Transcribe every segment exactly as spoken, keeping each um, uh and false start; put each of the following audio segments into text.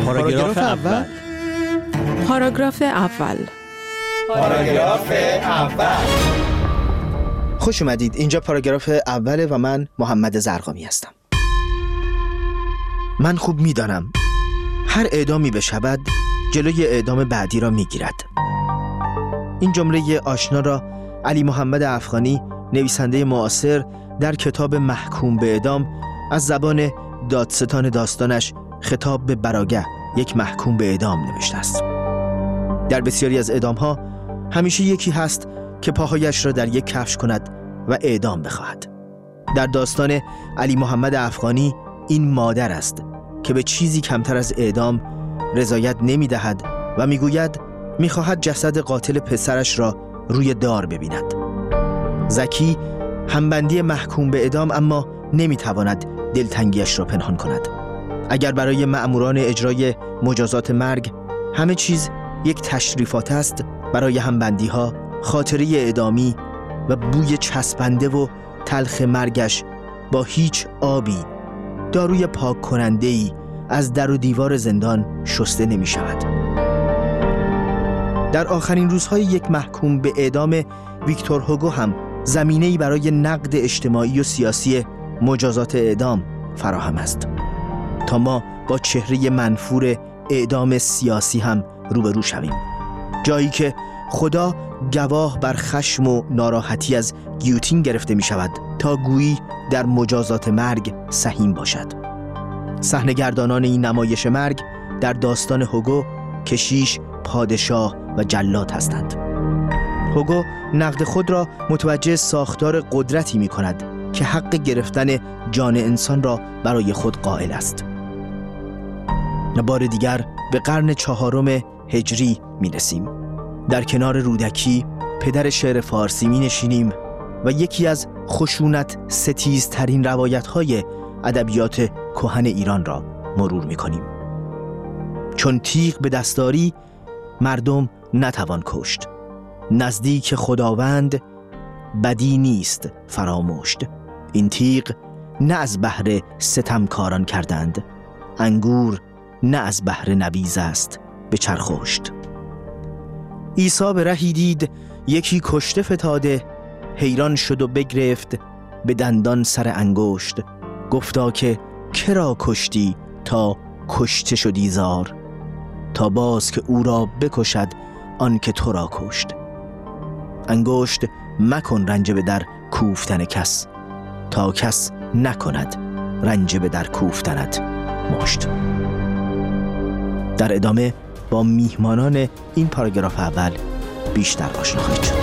پاراگراف اول. پاراگراف اول. پاراگراف اول. خوش اومدید. اینجا پاراگراف اوله و من محمد زرقامی هستم. من خوب میدانم هر اعدامی بشود جلوی اعدام بعدی را میگیرد. این جمله آشنا را علی محمد افغانی، نویسنده معاصر، در کتاب محکوم به اعدام از زبان دادستان داستانش خطاب به براگه، یک محکوم به اعدام، نوشته است. در بسیاری از اعدام‌ها همیشه یکی هست که پاهایش را در یک کفش کند و اعدام بخواهد. در داستان علی محمد افغانی این مادر است که به چیزی کمتر از اعدام رضایت نمی‌دهد و می‌گوید می‌خواهد جسد قاتل پسرش را روی دار ببیند. زکی همبندی محکوم به اعدام اما نمی‌تواند دلتنگیش را پنهان کند. اگر برای مأموران اجرای مجازات مرگ همه چیز یک تشریفات است، برای همبندی‌ها خاطره اعدامی و بوی چسبنده و تلخ مرگش با هیچ آبی، داروی پاک کننده‌ای از در و دیوار زندان شسته نمی شود. در آخرین روزهای یک محکوم به اعدام ویکتور هوگو هم زمینه‌ای برای نقد اجتماعی و سیاسی مجازات اعدام فراهم است، تا ما با چهره منفور اعدام سیاسی هم روبرو شویم. جایی که خدا گواه بر خشم و ناراحتی از گیوتین گرفته می شود تا گویی در مجازات مرگ سهیم باشد. صحنه‌گردانان این نمایش مرگ در داستان هوگو کشیش، پادشاه و جلاد هستند. هوگو نقد خود را متوجه ساختار قدرتی می کند که حق گرفتن جان انسان را برای خود قائل است. بار دیگر به قرن چهارم هجری می رسیم. در کنار رودکی، پدر شعر فارسی، می نشینیم و یکی از خشونت ستیزترین روایت‌های ادبیات کهن ایران را مرور می کنیم. چون تیغ به دستاری مردم نتوان کشت، نزدیک خداوند بدی نیست فراموشت. این تیغ نه از بهر ستمکاران کردند، انگور نه از بهر نبیذ است به چرخوشت. عیسی به رهی دید یکی کشته فتاده، حیران شد و بگرفت به دندان سر انگشت. گفتا که کرا کشتی تا کشته شدی زار، تا باز که او را بکشد آن که تو را کشت. انگشت مکن رنج به در کوفتن کس، تا کس نکند رنج به در کوفتنت مشت. در ادامه با میهمانان این پاراگراف اول بیشتر آشنا خواهید شد.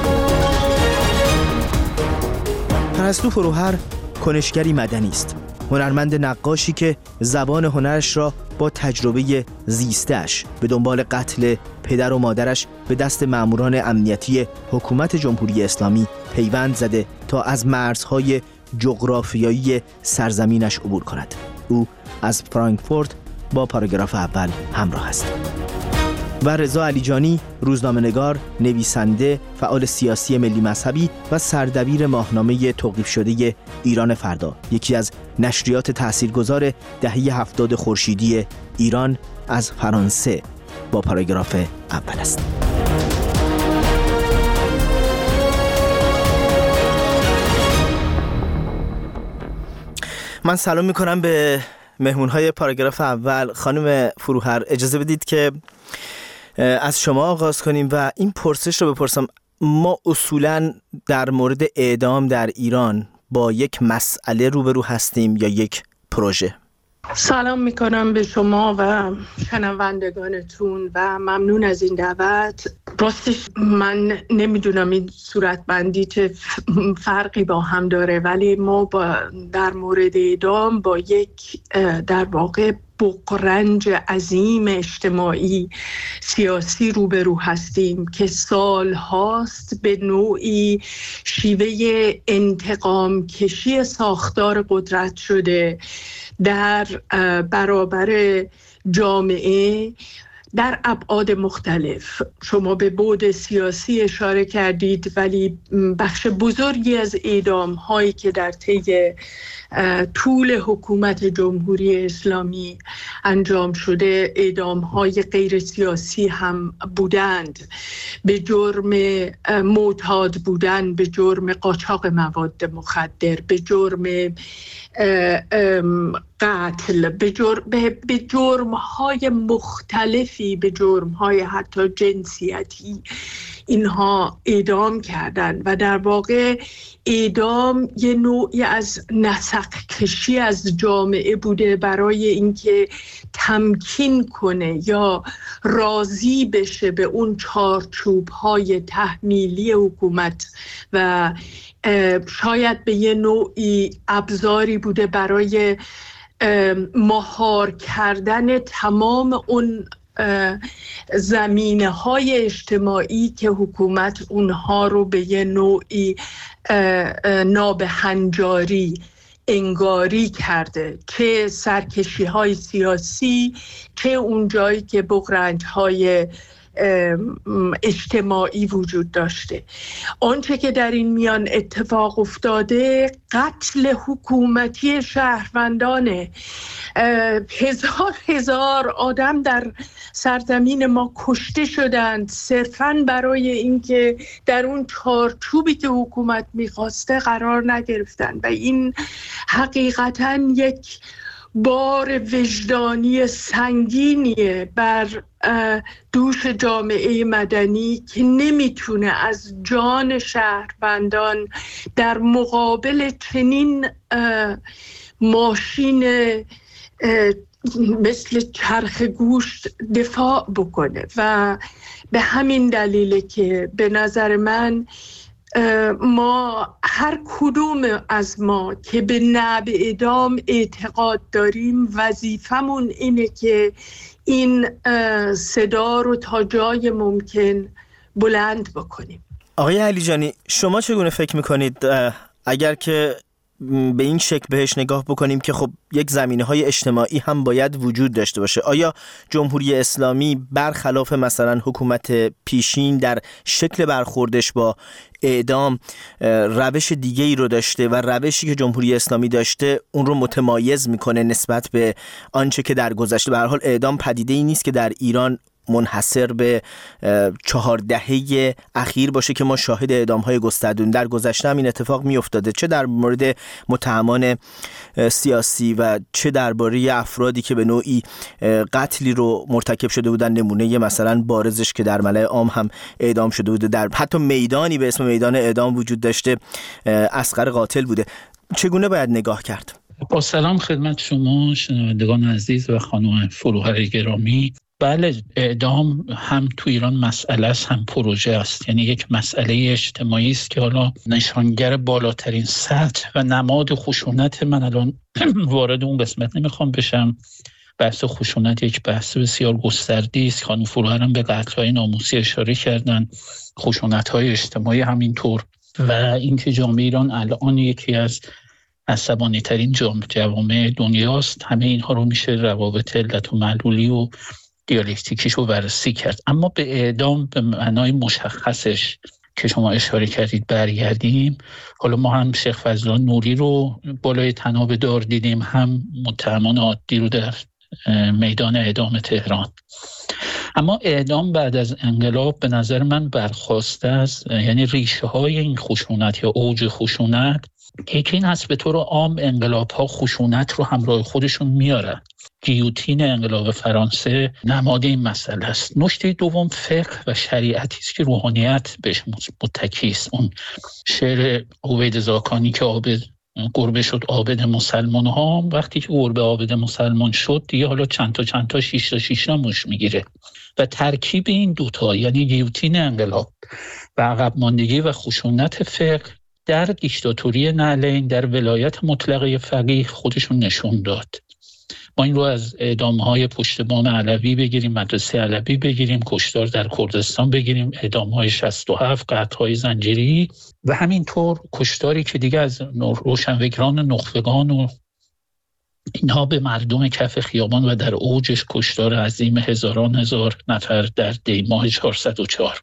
پرستو فروهر کنشگری مدنی است، هنرمند نقاشی که زبان هنرش را با تجربه زیستش به دنبال قتل پدر و مادرش به دست ماموران امنیتی حکومت جمهوری اسلامی پیوند زده تا از مرزهای جغرافیایی سرزمینش عبور کند. او از فرانکفورت با پاراگراف اول همراه است. و رضا علیجانی، روزنامه‌نگار، نویسنده، فعال سیاسی ملی مذهبی و سردبیر ماهنامه توقیف شده ایران فردا، یکی از نشریات تاثیرگذار دهه هفتاد خورشیدی ایران، از فرانسه با پاراگراف اول است. من سلام میکنم به مهمونهای پاراگراف اول. خانم فروهر، اجازه بدید که از شما آغاز کنیم و این پرسش رو بپرسم. ما اصولاً در مورد اعدام در ایران با یک مسئله روبرو هستیم یا یک پروژه؟ سلام میکنم به شما و شنوندگانتون و ممنون از این دعوت. راستش من نمیدونم این صورتبندی چه فرقی با هم داره، ولی ما با در مورد اعدام با یک در واقع بغرنج عظیم اجتماعی سیاسی روبرو هستیم که سال هاست به نوعی شیوه انتقام کشی ساختار قدرت شده در برابر جامعه در ابعاد مختلف. شما به بعد سیاسی اشاره کردید، ولی بخش بزرگی از اعدام هایی که در طی طول حکومت جمهوری اسلامی انجام شده اعدام های غیر سیاسی هم بودند، به جرم معتاد بودن، به جرم قاچاق مواد مخدر، به جرم قتل، به جرم به جرم های مختلفی، به جرم های حتی جنسیتی اینها اعدام کردند و در واقع اعدام یه نوعی از نسق کشی از جامعه بوده برای اینکه تمکین کنه یا راضی بشه به اون چارچوب های تحمیلی حکومت و شاید به یه نوعی ابزاری بوده برای مهار کردن تمام اون زمینه های اجتماعی که حکومت اونها رو به یه نوعی نابهنجاری انگاری کرده، چه سرکشی های سیاسی، چه اون جایی که بغرنج های اجتماعی وجود داشته. آنچه که در این میان اتفاق افتاده قتل حکومتی شهروندانه. هزار هزار آدم در سرزمین ما کشته شدند صرفاً برای اینکه در اون چارچوبی که حکومت میخواسته قرار نگرفتن و این حقیقتاً یک بار وجدانی سنگینیه بر دوش جامعه مدنی که نمیتونه از جان شهروندان در مقابل چنین ماشین مثل چرخ گوشت دفاع بکنه و به همین دلیله که به نظر من ما هر کدوم از ما که به نعب اعدام اعتقاد داریم وظیفمون اینه که این صدا رو تا جای ممکن بلند بکنیم. آقای علیجانی، شما چگونه فکر میکنید اگر که به این شکل بهش نگاه بکنیم که خب یک زمینه‌های اجتماعی هم باید وجود داشته باشه، آیا جمهوری اسلامی برخلاف مثلا حکومت پیشین در شکل برخوردش با اعدام روش دیگه‌ای رو داشته و روشی که جمهوری اسلامی داشته اون رو متمایز میکنه نسبت به آنچه که در گذشته؟ به هر حال اعدام پدیده‌ای نیست که در ایران منحصر به چهار دهه اخیر باشه که ما شاهد اعدام‌های گسترده‌ای در گذشته هم این اتفاق می‌افتاده، چه در مورد متهمان سیاسی و چه درباره افرادی که به نوعی قتلی رو مرتکب شده بودن. نمونه مثلا بارزش که در ملأ عام هم اعدام شده بوده، در حتی میدانی به اسم میدان اعدام وجود داشته، اصغر قاتل بوده. چگونه باید نگاه کرد؟ با سلام خدمت شما شنوندگان عزیز و خانم فروهر گرامی. بله، اعدام هم تو ایران مسئله است هم پروژه است، یعنی یک مسئله اجتماعی است که حالا نشانگر بالاترین سطح و نماد خشونت. من الان وارد اون قسمت نمیخوام بشم. بحث خشونت یک بحث بسیار گسترده‌ای است. خانم فروهر هم به قتل‌های ناموسی اشاره کردن، خشونت‌های اجتماعی همینطور، و اینکه جامعه ایران الان یکی از عصبانی ترین جوامع دنیاست. همه اینها رو میشه روابط علت و معلولی و دیالکتیکیش رو بررسی کرد. اما به اعدام به معنای مشخصش که شما اشاره کردید برگردیم. حالا ما هم شیخ فضلالله نوری رو بالای طناب دار دیدیم، هم متهمان عادی رو در میدان اعدام تهران. اما اعدام بعد از انقلاب به نظر من برخواسته است، یعنی ریشه های این خشونت یا اوج خشونت یکی این هست به طور عام انقلاب ها خشونت رو همراه خودشون میارن. گیوتین انقلاب فرانسه نماد این مسئله است. نکته دوم فقه و شریعتی است که روحانیت بهش متکی است. اون شعر عبید زاکانی که عابد گربه شد عابد مسلمان ها، وقتی که گربه عابد مسلمان شد دیگه حالا چند تا چند تا شش تا شش تا مش میگیره. و ترکیب این دوتا یعنی گیوتین انقلاب و عقب ماندگی و خشونت فقه در دیکتاتوری نعلین، در ولایت مطلقه فقیه خودشون نشون داد. ما این رو از اعدام‌های پشت بام علوی بگیریم، مدرسه علوی بگیریم، کشتار در کردستان بگیریم، اعدام‌های شصت و هفت، قتل‌های زنجیری و همینطور کشتاری که دیگه از روشنفکران نخبگان و اینها به مردم کف خیابان و در اوجش کشتار عظیم هزاران هزار نفر در دی ماه چهارصد و چهار.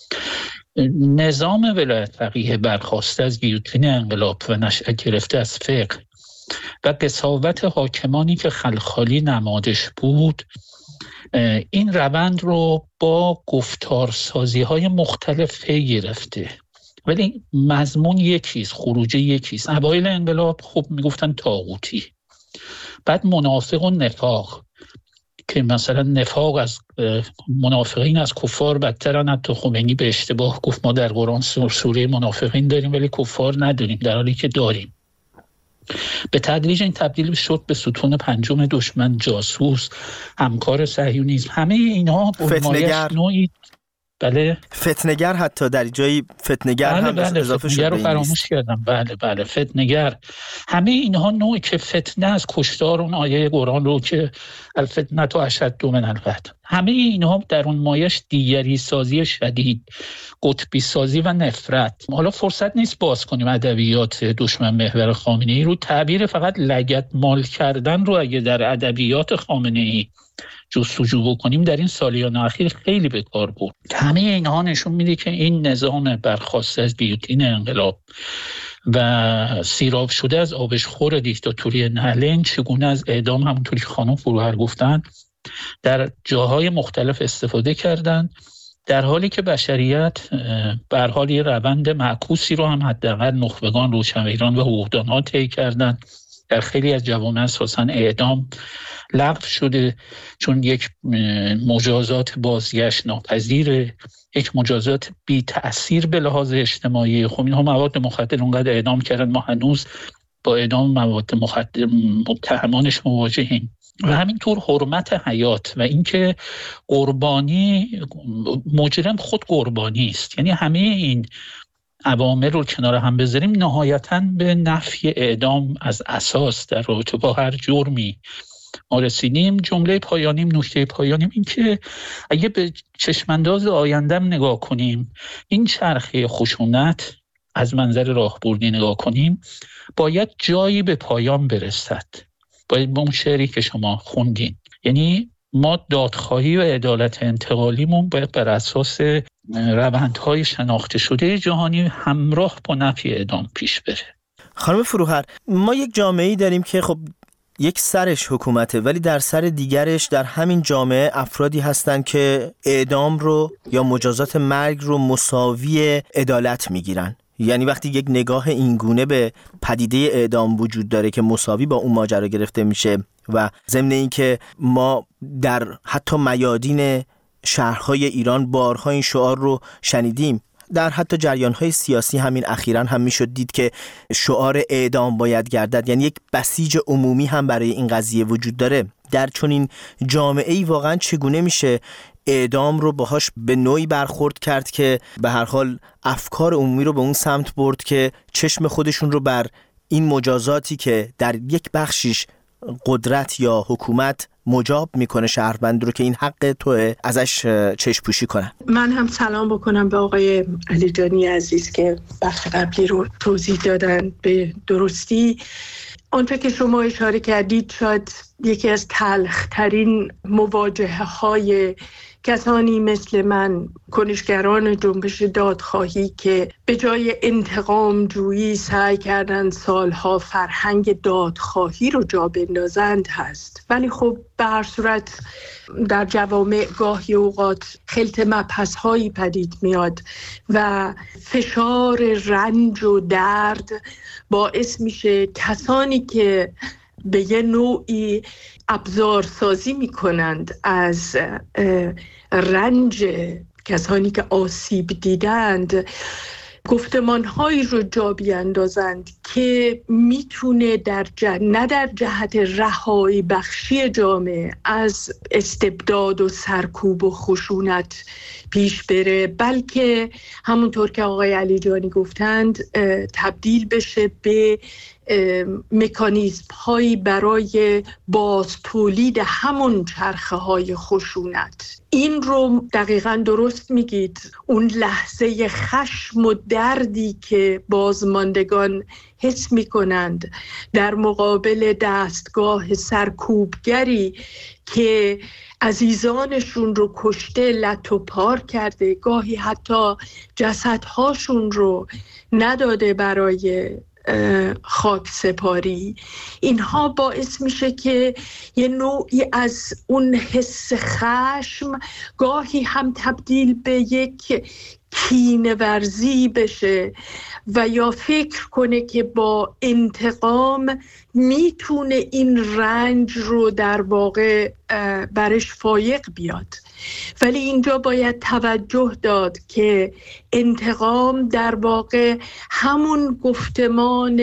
نظام ولایت فقیه برخاسته از گیوتین انقلاب و نشأت گرفته از فقه و قساوت حاکمانی که خلخالی نمادش بود، این روند رو با گفتارسازی های مختلف پی گرفته، ولی مضمون یکیست، خروجی یکیست. اوایل انقلاب خب میگفتن طاغوتی، بعد منافق و نفاق که مثلا نفاق از منافقین از کفار بدترن. حتی خمینی به اشتباه گفت ما در قرآن سوره منافقین داریم ولی کفار نداریم، در حالی که داریم. به تدریج این تبدیل شد به ستون پنجم دشمن، جاسوس، همکار صهیونیسم. همه اینها فتنه‌گر نوعی بله فتنه‌گر حتی در جایی فتنه‌گر بله هم بله اضافه شد. فتنه‌گر رو فراموش کردم. بله بله فتنه‌گر. همه اینها نوعی که فتنه از کشتار اون آیه قرآن رو که الفتنه تو اشد من القتل، همه اینها در اون مایش دیگری سازی شدید، قطبی سازی و نفرت. حالا فرصت نیست باز کنیم ادبیات دشمن محور خامنه‌ای رو. تعبیر فقط لگد مال کردن رو اگه در ادبیات خامنه‌ای جستجو بکنیم در این سالیان اخیر خیلی به کار برد. همه اینها نشون میده که این نظام برخاسته از گیوتین انقلاب و سیراب شده از آبشخور دیکتاتوری نهلین چگونه از اعدام، همونطوری که خانم فروهر گفتن، در جاهای مختلف استفاده کردن، در حالی که بشریت به هر حال یه روند معکوسی رو هم حداقل نخبگان، روشنفکران و حقوقدان‌ها طی کردن. در خیلی از جوامع اساساً اعدام لغو شده چون یک مجازات بازگشت ناپذیره، یک مجازات بی تأثیر به لحاظ اجتماعی. خب اینها مواد مخدر اونقدر اعدام کردن، ما هنوز با اعدام مواد مخدر متهمانش مواجهیم. و همینطور حرمت حیات و اینکه قربانی، مجرم خود قربانی است. یعنی همه این عوامل رو کنار هم بذاریم نهایتاً به نفی اعدام از اساس در رابطه با هر جرمی ما رسیدیم. جمله پایانیم، نکته پایانیم این که اگه به چشمانداز آیندم نگاه کنیم، این چرخه خشونت از منظر راهبردی نگاه کنیم، باید جایی به پایان برسد. باید به اون شعری که شما خوندین، یعنی ما دادخواهی و عدالت انتقالیمون باید بر اساس روندهای شناخته شده جهانی همراه با نفی اعدام پیش بره. خانم فروهر، ما یک جامعه‌ای داریم که خب یک سرش حکومته، ولی در سر دیگرش در همین جامعه افرادی هستن که اعدام رو یا مجازات مرگ رو مساوی عدالت میگیرن. یعنی وقتی یک نگاه اینگونه به پدیده اعدام وجود داره که مساوی با اون ماجرا گرفته میشه و ضمن این که ما در حتی میادین شهرهای ایران بارها این شعار رو شنیدیم، در حتی جریان‌های سیاسی همین اخیراً هم میشد دید که شعار اعدام باید گردد، یعنی یک بسیج عمومی هم برای این قضیه وجود داره. در چنین جامعه‌ای واقعاً چگونه میشه اعدام رو باهاش به نوعی برخورد کرد که به هر حال افکار عمومی رو به اون سمت برد که چشم خودشون رو بر این مجازاتی که در یک بخشیش قدرت یا حکومت مجاب میکنه شهروند رو که این حق توه ازش چشم پوشی کنن. من هم سلام بکنم به آقای علی جانی عزیز که بخش قبلی رو توضیح دادن به درستی. آنچه که شما اشاره کردید شاید یکی از تلخ‌ترین مواجهه های کسانی مثل من، کنشگران جنبش دادخواهی که به جای انتقام جویی سعی کردن سالها فرهنگ دادخواهی رو جا بندازند هست. ولی خب به هر صورت در جوامع گاهی اوقات خلط مبحث هایی پدید میاد و فشار رنج و درد باعث میشه کسانی که به یه نوعی ابزارسازی میکنند از رنج کسانی که آسیب دیدند، گفتمان‌هایی رو جا بیاندازند که میتونه در جه... نه در جهت رهایی بخشی جامعه از استبداد و سرکوب و خشونت پیش بره، بلکه همونطور که آقای علی جانی گفتند تبدیل بشه به مکانیزم هایی برای باز تولید همون چرخه های خشونت. این رو دقیقاً درست میگید، اون لحظه خشم و دردی که بازماندگان حس میکنند در مقابل دستگاه سرکوبگری که عزیزانشون رو کشته، لت و پار کرده، گاهی حتی جسدهاشون رو نداده برای خاک سپاری، اینها باعث میشه که یه نوعی از اون حس خشم گاهی هم تبدیل به یک کینه ورزی بشه و یا فکر کنه که با انتقام میتونه این رنج رو در واقع برش فایق بیاد. ولی اینجا باید توجه داد که انتقام در واقع همون گفتمان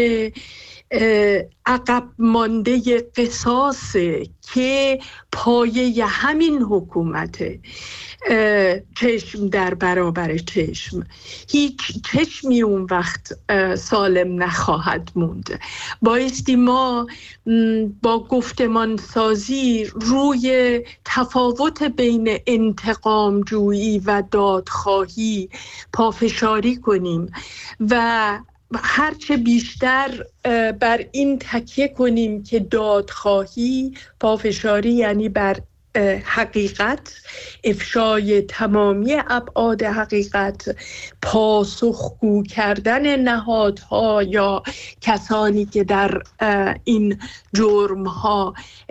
عقب مانده قصاصه که پایه همین حکومته. چشم در برابر چشم، هیچ چشمی اون وقت سالم نخواهد موند. بایستی ما با گفتمان سازی روی تفاوت بین انتقام جویی و دادخواهی پافشاری کنیم و هرچه بیشتر بر این تکیه کنیم که دادخواهی، پافشاری یعنی بر حقیقت، افشای تمامی ابعاد حقیقت، پاسخگو کردن نهادها یا کسانی که در این جرمها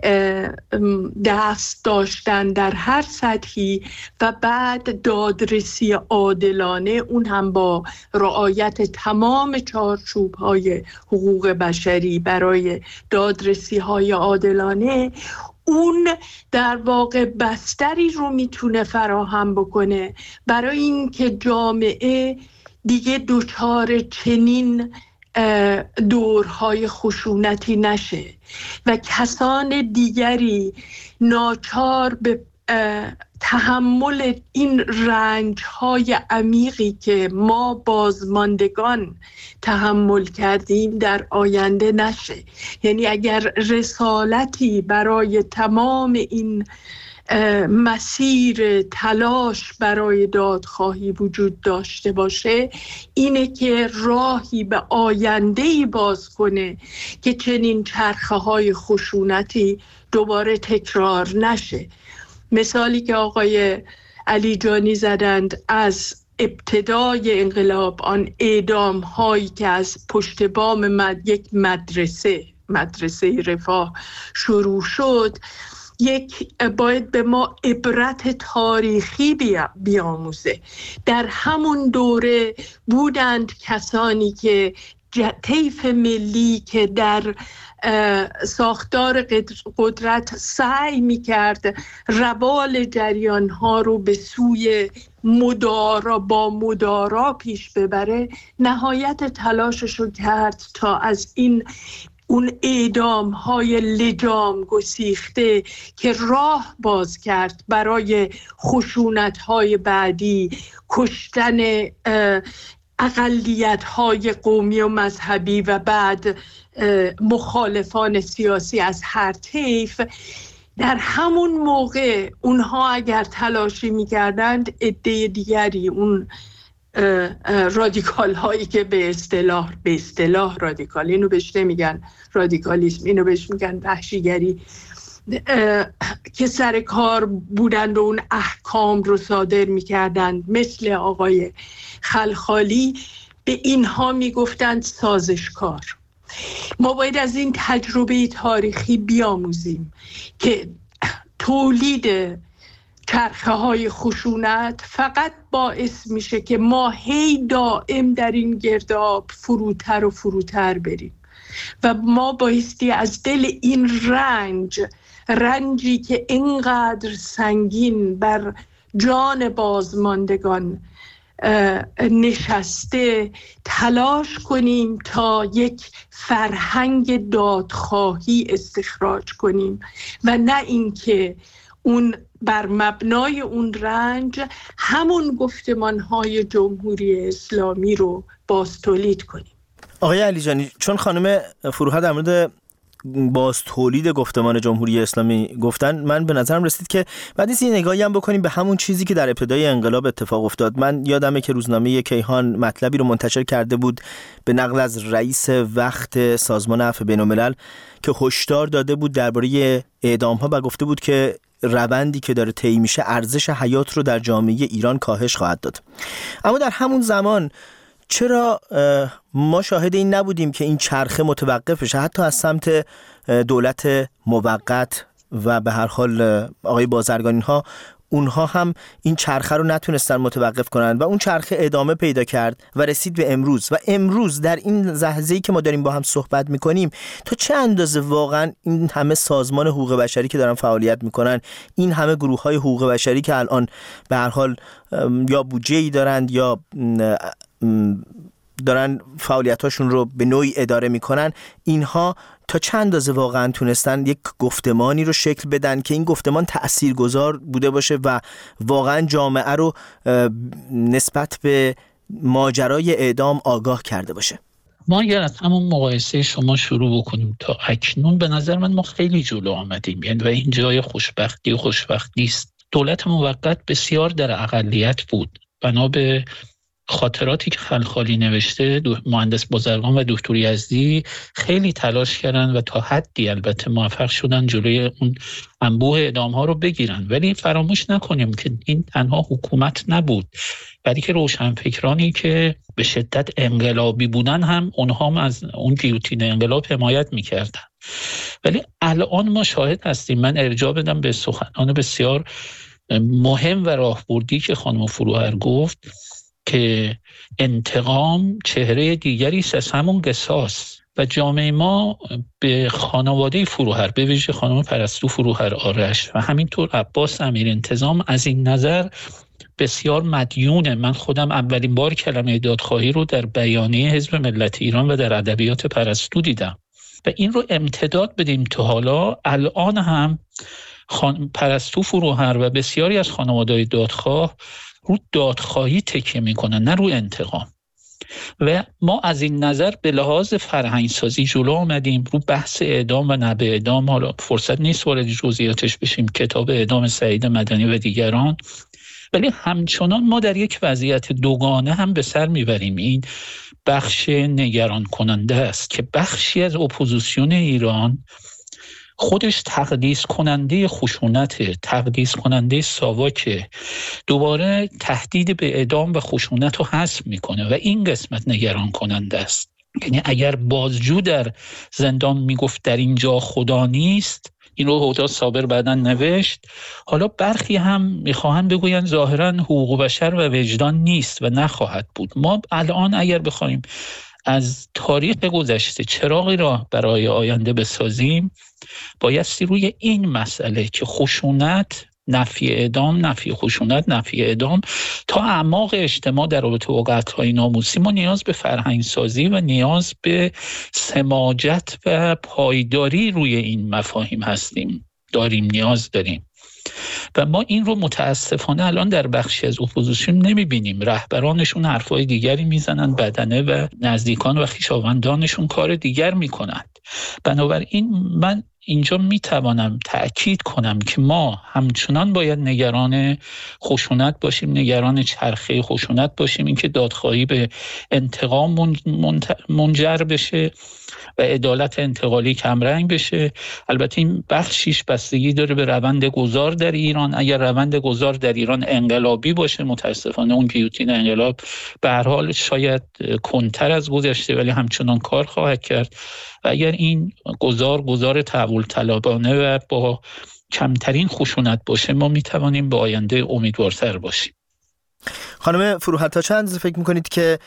دست داشتن در هر سطحی، و بعد دادرسی عادلانه، اون هم با رعایت تمام چارچوب‌های حقوق بشری برای دادرسی های عادلانه. اون در واقع بستری رو میتونه فراهم بکنه برای اینکه جامعه دیگه دچار چنین دورهای خشونتی نشه و کسان دیگری ناچار به تحمل این رنج‌های عمیقی که ما بازماندگان تحمل کردیم در آینده نشه. یعنی اگر رسالتی برای تمام این مسیر تلاش برای دادخواهی وجود داشته باشه، اینه که راهی به آینده‌ای باز کنه که چنین چرخه‌های خشونتی دوباره تکرار نشه. مثالی که آقای علی جانی زدند از ابتدای انقلاب، آن اعدام هایی که از پشت بام مد... یک مدرسه مدرسه رفاه شروع شد، یک باید به ما عبرت تاریخی بیا... بیاموزه. در همون دوره بودند کسانی که طیف ملی که در ساختار قدرت سعی می‌کرد روال جریان‌ها رو به سوی مدارا با مدارا پیش ببره، نهایت تلاشش رو کرد تا از این اون اعدام‌های لجام گسیخته که راه باز کرد برای خشونت‌های بعدی، کشتن اقلیت‌های قومی و مذهبی و بعد مخالفان سیاسی از هر طیف، در همون موقع اونها اگر تلاشی می‌کردند، عده دیگری، اون رادیکال هایی که به اصطلاح به اصطلاح رادیکال، اینو بهش نمیگن رادیکالیسم، اینو بهش میگن وحشیگری، که سر کار بودند و اون احکام رو صادر میکردند، مثل آقای خلخالی، به اینها میگفتند سازشکار. ما باید از این تجربه تاریخی بیاموزیم که تولید چرخه های خشونت فقط باعث میشه که ما هی دائم در این گرداب فروتر و فروتر بریم و ما بایستی از دل این رنج رنجی که اینقدر سنگین بر جان بازماندگان نشسته تلاش کنیم تا یک فرهنگ دادخواهی استخراج کنیم و نه اینکه اون بر مبنای اون رنج همون گفتمان‌های جمهوری اسلامی رو باز تولید کنیم. آقای علیجانی، چون خانم فروها در مورد باز تولید گفتمان جمهوری اسلامی گفتن، من به نظرم رسید که بعد از این نگاهی هم بکنیم به همون چیزی که در ابتدای انقلاب اتفاق افتاد. من یادمه که روزنامه کیهان مطلبی رو منتشر کرده بود به نقل از رئیس وقت سازمان عفو بین‌الملل که هشدار داده بود درباره اعدام‌ها و گفته بود که روندی که داره طی میشه ارزش حیات رو در جامعه ایران کاهش خواهد داد. اما در همون زمان چرا ما شاهد این نبودیم که این چرخه متوقف بشه، حتی از سمت دولت موقت و به هر حال آقای بازرگانی ها، اونها هم این چرخه رو نتونستن متوقف کنن و اون چرخه ادامه پیدا کرد و رسید به امروز. و امروز در این لحظه‌ای که ما داریم با هم صحبت میکنیم، تا چه اندازه واقعا این همه سازمان حقوق بشری که دارن فعالیت میکنن، این همه گروه‌های حقوق بشری که الان به هر حال یا بودجه‌ای دارند یا دارن فعالیتاشون رو به نوعی اداره میکنن، اینها تا چند اندازه واقعا تونستن یک گفتمانی رو شکل بدن که این گفتمان تأثیرگذار بوده باشه و واقعا جامعه رو نسبت به ماجرای اعدام آگاه کرده باشه؟ ما اگر از همون مقایسه شما شروع بکنیم تا اکنون، به نظر من ما خیلی جلو آمدیم، یعنی و این جای خوشبختی و خوشبختی است. دولت موقت بسیار در اقلیت بود، بنا به خاطراتی که خلخالی نوشته، مهندس بازرگان و دکتر یزدی خیلی تلاش کردن و تا حدی البته موفق شدن جلوی اون انبوه اعدام ها رو بگیرن. ولی فراموش نکنیم که این تنها حکومت نبود، بلکه روشنفکرانی که به شدت انقلابی بودن هم اونها هم از اون گیوتین انقلاب حمایت میکردن. ولی الان ما شاهد هستیم، من ارجاع بدم به سخنان بسیار مهم و راهبردی که خانم فروهر گفت که انتقام چهره دیگری است از همون قصاص و جامعه ما به خانواده فروهر، به ویژه خانم پرستو فروهر آرش و همینطور عباس امیرانتظام از این نظر بسیار مدیونه. من خودم اولین بار کلمه دادخواهی رو در بیانیه حزب ملت ایران و در ادبیات پرستو دیدم و این رو امتداد بدیم تا حالا. الان هم خان... پرستو فروهر و بسیاری از خانواده‌های دادخواه رو دادخواهی تکیه میکنن، نه رو انتقام. و ما از این نظر به لحاظ فرهنگسازی جلو آمدیم رو بحث اعدام و نبه اعدام. حالا فرصت نیست وارد جزئیاتش بشیم، کتاب اعدام سعید مدنی و دیگران. ولی همچنان ما در یک وضعیت دوگانه هم به سر میبریم. این بخش نگران کننده است که بخشی از اپوزیسیون ایران خودش تقدیس کننده خشونت، تقدیس کننده ساواک، دوباره تهدید به اعدام و خشونت رو حذف میکنه و این قسمت نگران کننده است. یعنی اگر بازجو در زندان میگفت در اینجا خدا نیست، این رو هدا صابر بعداً نوشت، حالا برخی هم میخواهند بگویند ظاهراً حقوق بشر و وجدان نیست و نخواهد بود. ما الان اگر بخوایم از تاریخ گذشته چراغی را برای آینده بسازیم، بایستی روی این مسئله که خشونت، نفی اعدام، نفی خشونت، نفی اعدام تا اعماق اجتماع در رابطه با قتل‌های ناموسی، ما نیاز به فرهنگ سازی و نیاز به سماجت و پایداری روی این مفاهیم هستیم، داریم، نیاز داریم. و ما این رو متاسفانه الان در بخشی از اپوزیسیون نمیبینیم. رهبرانشون حرفای دیگری میزنن، بدنه و نزدیکان و خویشاوندانشون کار دیگر میکنند. بنابراین من اینجا میتوانم تأکید کنم که ما همچنان باید نگران خشونت باشیم، نگران چرخه خشونت باشیم، اینکه دادخواهی به انتقام منجر بشه و عدالت انتقالی کمرنگ بشه. البته این بخشیش بستگی داره به روند گذار در ایران. اگر روند گذار در ایران انقلابی باشه، متاسفانه اون گیوتین انقلاب به هر حال شاید کنتر از گذشته ولی همچنان کار خواهد کرد. و اگر این گذار گذار تحول طلبانه و با کمترین خشونت باشه، ما میتوانیم به آینده امیدوارتر باشیم. خانم فروهر، تا چند فکر میکنید که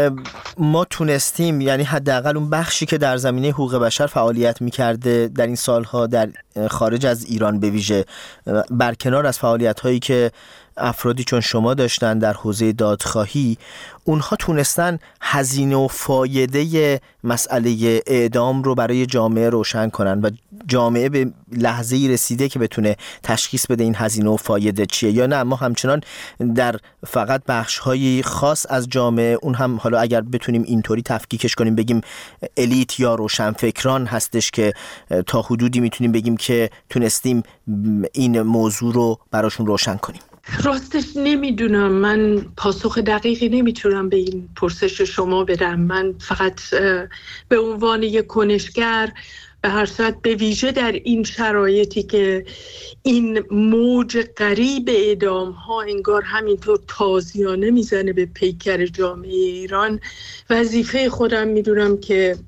ما تونستیم، یعنی حداقل اون بخشی که در زمینه حقوق بشر فعالیت میکرده در این سالها در خارج از ایران به ویژه، برکنار از فعالیت هایی که افرادی چون شما داشتن در حوزه دادخواهی، اونها تونستن هزینه و فایده مسئله اعدام رو برای جامعه روشن کنن و جامعه به لحظه‌ای رسیده که بتونه تشخیص بده این هزینه و فایده چیه، یا نه ما همچنان در فقط بخش‌های خاص از جامعه، اون هم حالا اگر بتونیم اینطوری تفکیکش کنیم بگیم الیت یا روشنفکران هستش که تا حدودی میتونیم بگیم که تونستیم این موضوع رو براشون روشن کنیم؟ راستش نمیدونم، من پاسخ دقیقی نمیتونم به این پرسش شما بدم. من فقط به عنوان یک کنشگر به هر صورت به ویژه در این شرایطی که این موج غریب اعدام ها انگار همینطور تازیانه میزنه به پیکر جامعه ایران، وظیفه خودم میدونم که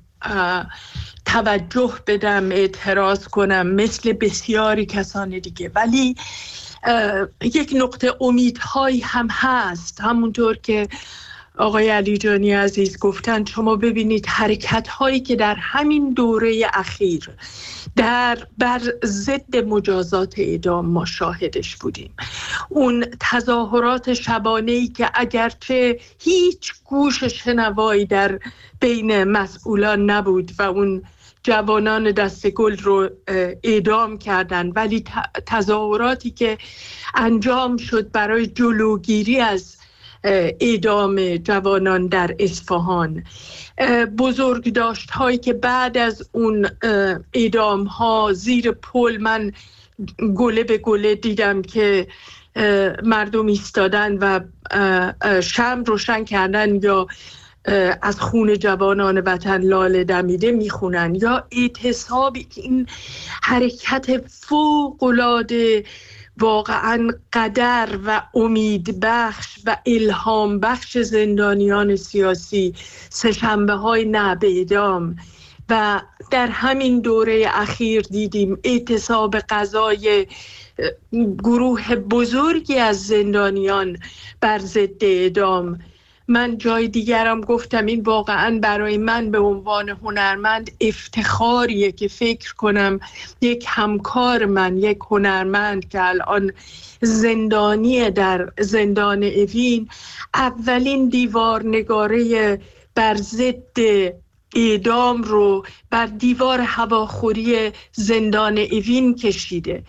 توجه بدم، اعتراض کنم مثل بسیاری کسان دیگه. ولی یک نقطه امیدهایی هم هست، همونطور که آقای علیجانی عزیز گفتن. شما ببینید حرکت هایی که در همین دوره اخیر در بر ضد مجازات اعدام ما شاهدش بودیم، اون تظاهرات شبانه‌ای که اگرچه هیچ گوش شنوایی در بین مسئولان نبود و اون جوانان دست گل رو اعدام کردن، ولی تظاهراتی که انجام شد برای جلوگیری از اعدام جوانان در اصفهان، بزرگداشت هایی که بعد از اون اعدام ها زیر پل من گله به گله دیدم که مردم ایستادن و شمع روشن کردن یا از خون جوانان وطن لاله دمیده میخونن، یا اعتصابی که این حرکت فوق‌العاده واقعا قدر و امید بخش و الهام بخش زندانیان سیاسی، سه‌شنبه های نه به اعدام، و در همین دوره اخیر دیدیم اعتصاب قضای گروه بزرگی از زندانیان بر ضد اعدام. من جای دیگرم گفتم این واقعا برای من به عنوان هنرمند افتخاریه که فکر کنم یک همکار من، یک هنرمند که الان زندانی در زندان اوین، اولین دیوارنگاره بر ضد اعدام رو بر دیوار هواخوری زندان اوین کشیده.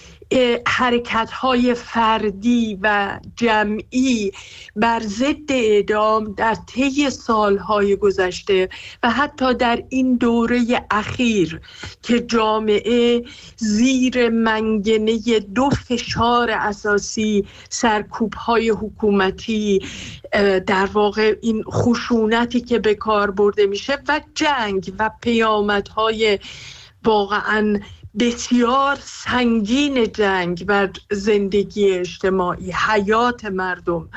حرکت‌های فردی و جمعی بر ضد اعدام در طی سال‌های گذشته و حتی در این دوره اخیر که جامعه زیر منگنه دو فشار اساسی، سرکوب‌های حکومتی، در واقع این خشونتی که به کار برده میشه و جنگ و پیامدهای واقعاً بسیار سنگین جنگ بر زندگی اجتماعی، حیات مردم،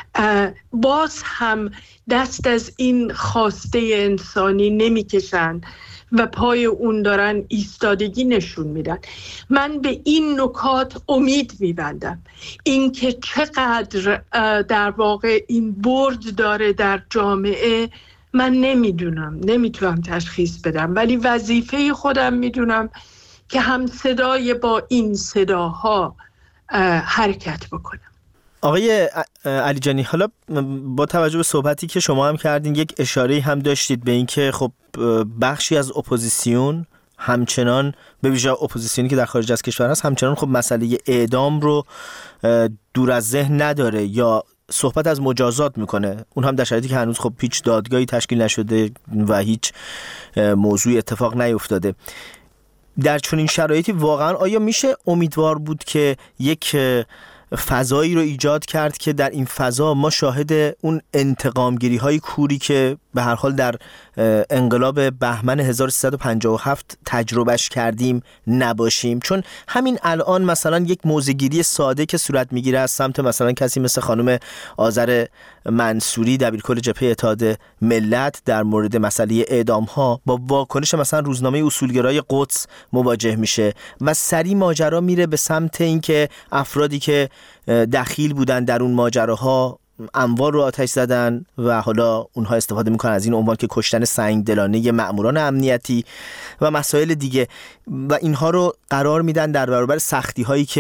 باز هم دست از این خواسته انسانی نمیکشن و پای اون دارن ایستادگی نشون میدن. من به این نکات امید میبندم، این که چقدر در واقع این برد داره در جامعه من نمیدونم، نمیتونم تشخیص بدم، ولی وظیفه خودم میدونم که هم صدای با این صداها حرکت بکنم. آقای علیجانی، حالا با توجه به صحبتی که شما هم کردین یک اشاره هم داشتید به این که خب بخشی از اپوزیسیون همچنان، به ویژه اپوزیسیونی که در خارج از کشور هست، همچنان خب مسئله اعدام رو دور از ذهن نداره یا صحبت از مجازات میکنه، اون هم در شرایطی که هنوز خب هیچ دادگاهی تشکیل نشده و هیچ موضوعی اتفاق نیفتاده. در چنین شرایطی واقعا آیا میشه امیدوار بود که یک فضایی رو ایجاد کرد که در این فضا ما شاهد اون انتقامگیری های کوری که به هر حال در انقلاب بهمن هزار و سیصد و پنجاه و هفت تجربهش کردیم نباشیم؟ چون همین الان مثلا یک موضع‌گیری ساده که صورت میگیره از سمت مثلا کسی مثل خانم آذر منصوری دبیرکل جبهه اتحاد ملت در مورد مسئله اعدام ها با واکنش مثلا روزنامه اصولگرای قدس مواجه میشه و سری ماجرا میره به سمت اینکه افرادی که دخیل بودن در اون ماجراها اموال رو آتش زدن و حالا اونها استفاده میکنن از این عنوان که کشتن سنگدلانه مأموران امنیتی و مسائل دیگه و اینها رو قرار میدن در برابر سختی هایی که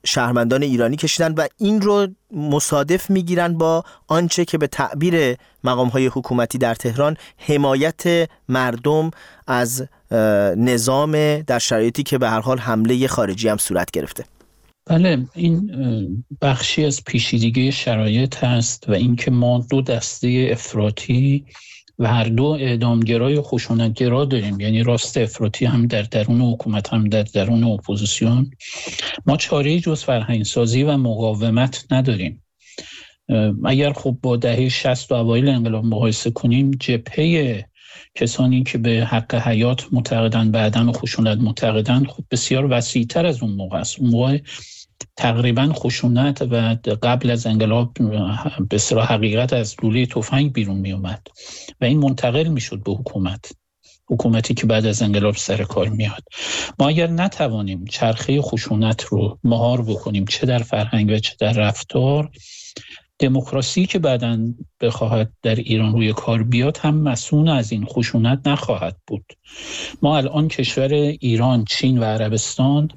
شهروندان ایرانی کشیدن و این رو مصادف میگیرن با آنچه که به تعبیر مقام‌های حکومتی در تهران حمایت مردم از نظام در شرایطی که به هر حال حمله خارجی هم صورت گرفته. بله، این بخشی از پیچیدگی شرایط هست و اینکه ما دو دسته افراطی و هر دو اعدامگرای و خشونتگرا داریم، یعنی راست افراطی هم در درون حکومت هم در درون اپوزیسیون. ما چاره‌ای جز فرهنگسازی و مقاومت نداریم. اگر خب با دهه شصت و اوایل انقلاب مقایسه کنیم، جبهه کسانی که به حق حیات معتقدند، به عدم خشونت معتقدند، خب بسیار وسیع‌تر از اون موقع است. اون موقع تقریبا خشونت و قبل از انقلاب به اصطلاح حقیقت از لوله تفنگ بیرون می اومد و این منتقل می شد به حکومت، حکومتی که بعد از انقلاب سر کار میاد. ما اگر نتوانیم چرخه خشونت رو مهار بکنیم، چه در فرهنگ و چه در رفتار، دموکراسی که بعداً بخواهد در ایران روی کار بیاد هم مسئول از این خشونت نخواهد بود. ما الان کشور ایران، چین و عربستان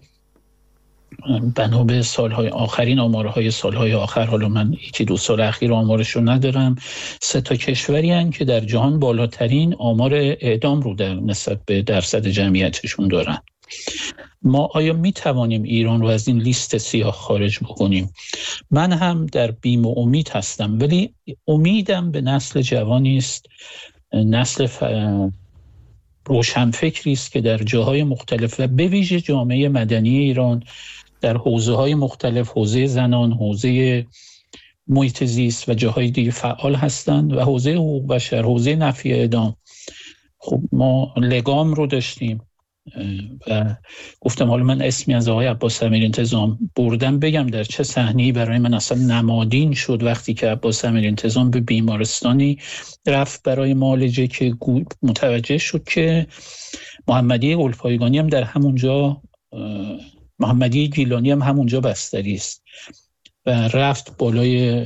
بنا به سالهای آخرین آمارهای سالهای آخر، حالا من یکی دو سال اخیر آمارش رو ندارم، سه تا کشوری هستند که در جهان بالاترین آمار اعدام رو در نسبت به درصد جمعیتشون دارن. ما آیا می توانیم ایران رو از این لیست سیاه خارج بکنیم؟ من هم در بیم و امید هستم، ولی امیدم به نسل جوانی است، نسل ف... روشنفکری است که در جاهای مختلف و به ویژه جامعه مدنی ایران در حوزه‌های مختلف، حوزه زنان، حوزه محیط زیست و جاهای دیگه فعال هستند و حوزه حقوق بشر، حوزه نفی اعدام. خب ما لگام رو داشتیم و گفتم حالا من اسمی از آقای عباس امیرانتظام بردم بگم در چه صحنه‌ای برای من اصلا نمادین شد وقتی که عباس امیرانتظام به بیمارستانی رفت برای معالجه که متوجه شد که محمدی گلپایگانی هم در همونجا، محمدی گیلانی هم همونجا بستری است و رفت بالای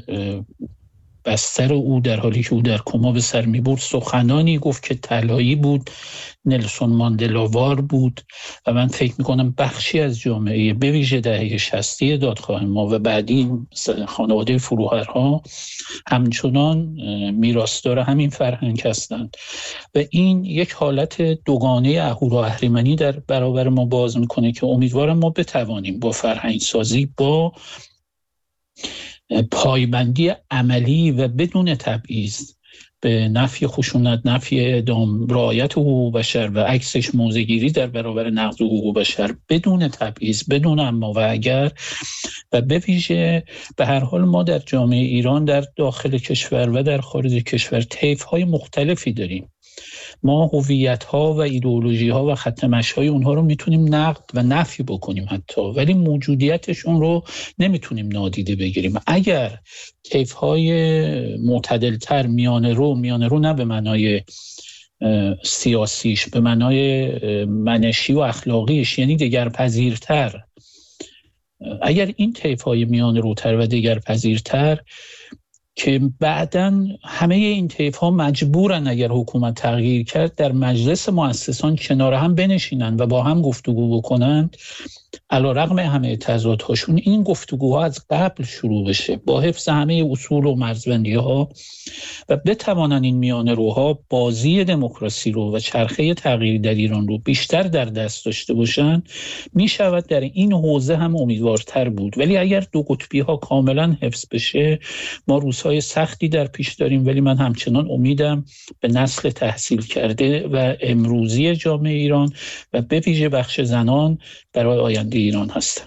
بستر او در حالی که او در کما به سر می برد، سخنانی گفت که طلایی بود، نلسون ماندلاوار بود و من فکر می کنم بخشی از جامعه به ویژه دهه شصتی دادخواه ما و بعدی خانواده فروهرها همچنان میراثدار همین فرهنگ هستند و این یک حالت دوگانه اهورا اهریمنی در برابر ما باز میکنه که امیدوارم ما بتوانیم با فرهنگ سازی، با پایبندی عملی و بدون تبعیض به نفی خشونت، نفی اعدام، رعایت حقوق بشر و عکسش موضع‌گیری در برابر نقض حقوق بشر بدون تبعیض، بدون اما و اگر، و به ویژه به هر حال ما در جامعه ایران در داخل کشور و در خارج کشور طیف‌های مختلفی داریم. ما هویت‌ها و ایدئولوژی‌ها و خط مشی‌های اونها رو میتونیم نقد و نفی بکنیم حتی، ولی موجودیتشون رو نمیتونیم نادیده بگیریم. اگر طیف‌های معتدل‌تر، میانه رو، میانه رو نه به معنای سیاسیش، به معنای منشی و اخلاقیش، یعنی دگرپذیرتر، اگر این طیف‌های میانه روتر و دگرپذیرتر که بعداً همه این طیف‌ها مجبورن اگر حکومت تغییر کرد در مجلس مؤسسان کنار هم بنشینن و با هم گفتگو بکنن، علی‌رغم همه تضادهاشون این گفتگوها از قبل شروع بشه با حفظ همه اصول و مرزبندی‌ها و بتوانن این میانه روها بازی دموکراسی رو و چرخه تغییر در ایران رو بیشتر در دست داشته باشن، می شود در این حوزه هم امیدوارتر بود. ولی اگر دو قطبی‌ها کاملا حفظ بشه ما روزهای سختی در پیش داریم، ولی من همچنان امیدم به نسل تحصیل کرده و امروزی جامعه ایران و به ویژه بخش زنان برای آینده ایران هستم.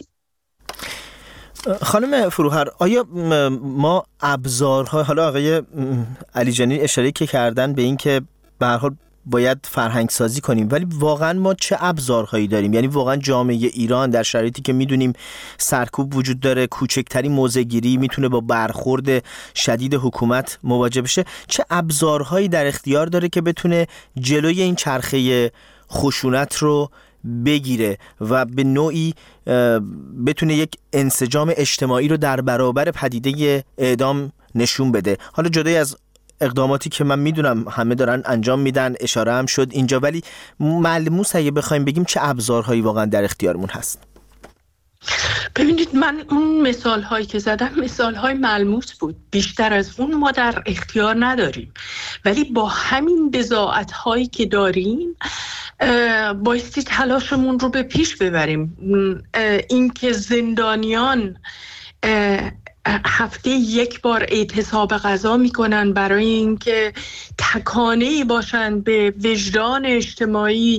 خانم فروهر، آیا ما ابزارها، حالا آقای علیجانی اشاره که کردن به این که به هر حال باید فرهنگ سازی کنیم، ولی واقعا ما چه ابزارهایی داریم؟ یعنی واقعا جامعه ایران در شرایطی که میدونیم سرکوب وجود داره، کوچکترین موضع‌گیری میتونه با برخورد شدید حکومت مواجه بشه، چه ابزارهایی در اختیار داره که بتونه جلوی این چرخه خشونت رو بگیره و به نوعی بتونه یک انسجام اجتماعی رو در برابر پدیده اعدام نشون بده؟ حالا جدای از اقداماتی که من میدونم همه دارن انجام میدن، اشاره هم شد اینجا، ولی ملموس اگه بخوایم بگیم چه ابزارهایی واقعا در اختیارمون هست؟ ببینید، من اون مثال هایی که زدم مثال های ملموس بود. بیشتر از اون ما در اختیار نداریم، ولی با همین بضاعت هایی که داریم بایستی تلاشمون رو به پیش ببریم. این که زندانیان هفته یک بار اعتصاب غذا میکنن برای اینکه تکانه‌ای باشن به وجدان اجتماعی،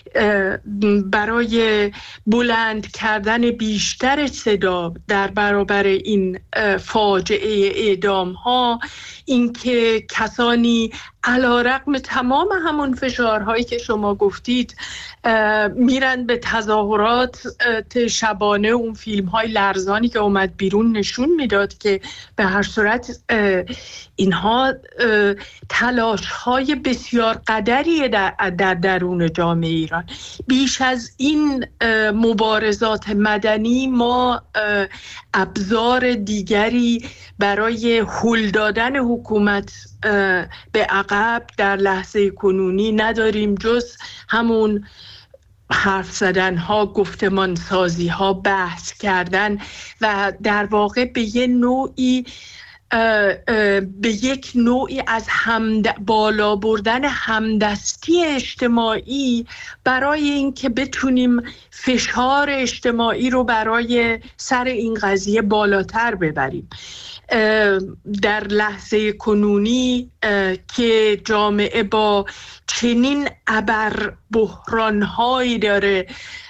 برای بلند کردن بیشتر صدا در برابر این فاجعه اعدام ها، اینکه کسانی علیرغم تمام همون فشارهایی که شما گفتید میرن به تظاهرات شبانه. اون فیلم های لرزانی که اومد بیرون نشون میداد که به هر صورت اینها تلاش های بسیار قدری در, در درون جامعه ایران. بیش از این مبارزات مدنی ما ابزار دیگری برای هل دادن حکومت به عقب در لحظه کنونی نداریم جز همون حرف زدن ها، گفتمان سازی ها، بحث کردن و در واقع به یه نوعی به یک نوعی از همد... بالا بردن همدستی اجتماعی برای اینکه بتونیم فشار اجتماعی رو برای سر این قضیه بالاتر ببریم. در لحظه کنونی که جامعه با چنین ابر بحران‌هایی داره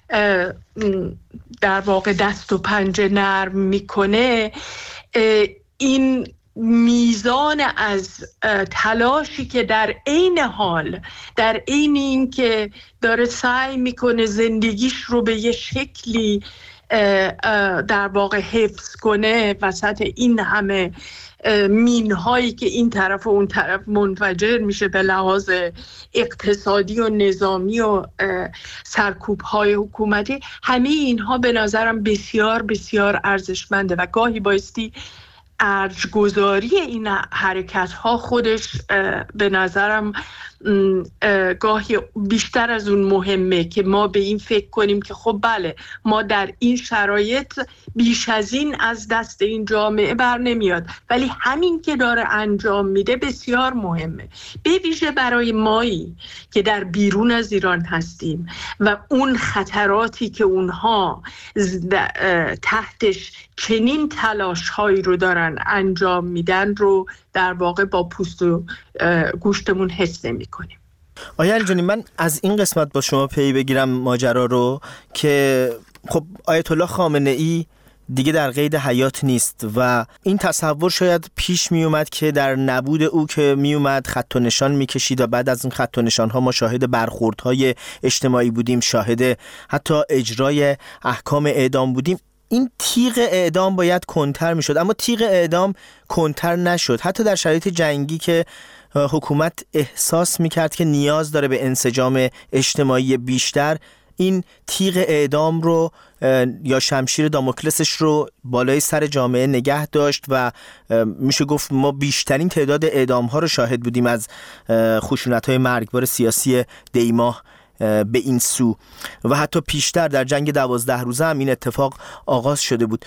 در واقع دست و پنجه نرم میکنه، این میزان از تلاشی که در عین حال در عین این که داره سعی میکنه زندگیش رو به یه شکلی در واقع حفظ کنه وسط این همه مین هایی که این طرف و اون طرف منفجر میشه به لحاظ اقتصادی و نظامی و سرکوب های حکومتی، همه اینها به نظرم بسیار بسیار ارزشمنده و گاهی بایستی ارجگذاری این حرکت ها خودش به نظرم گاهی بیشتر از اون مهمه که ما به این فکر کنیم که خب بله ما در این شرایط بیش از این از دست این جامعه بر نمیاد، ولی همین که داره انجام میده بسیار مهمه، به ویژه برای مایی که در بیرون از ایران هستیم و اون خطراتی که اونها تحتش چنین تلاش هایی رو دارن انجام میدن رو در واقع با پوست و گوشتمون حس نمی کنیم. آیا علی جانی، من از این قسمت با شما پی بگیرم ماجرا رو که خب آیت الله خامنه ای دیگه در قید حیات نیست و این تصور شاید پیش می اومد که در نبود او که می اومد خط و نشان می کشید و بعد از این خط و نشان ها ما شاهد برخوردهای اجتماعی بودیم، شاهد حتی اجرای احکام اعدام بودیم. این تیغ اعدام باید کنتر می شد، اما تیغ اعدام کنتر نشد. حتی در شرایط جنگی که حکومت احساس می کرد که نیاز داره به انسجام اجتماعی بیشتر، این تیغ اعدام رو یا شمشیر داموکلسش رو بالای سر جامعه نگه داشت و میشه گفت ما بیشترین تعداد اعدام ها رو شاهد بودیم از خشونت های مرگبار سیاسی دیماه به این سو و حتی پیشتر در جنگ دوازده روزه هم این اتفاق آغاز شده بود.